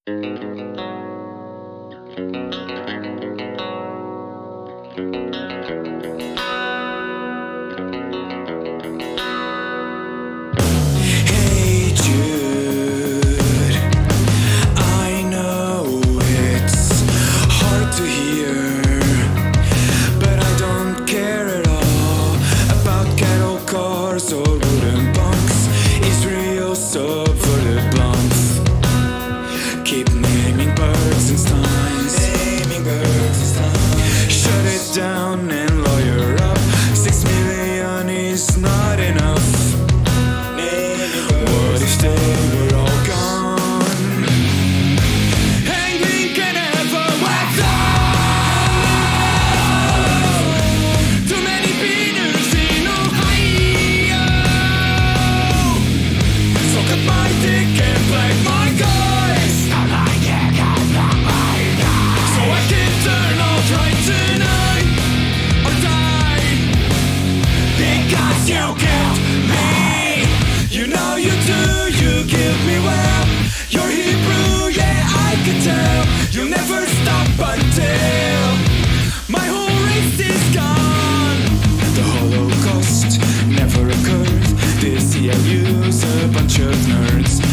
Hey Jude, I know it's hard to hear, but I don't care at all about cattle cars or wooden bunks. Israel subverted blunts. Keep naming birds and steins. Shut it down and lawyer up. 6 million is not enough. What if they were all gone? And we can never wait. Too many beaters in Ohio. So cut my dick and play my guys. So I can turn off right tonight or die. Because you killed me. You know you do, you give me well. You're Hebrew, yeah, I can tell. You'll never stop until my whole race is gone. The Holocaust never occurred. This CLU's a bunch of nerds.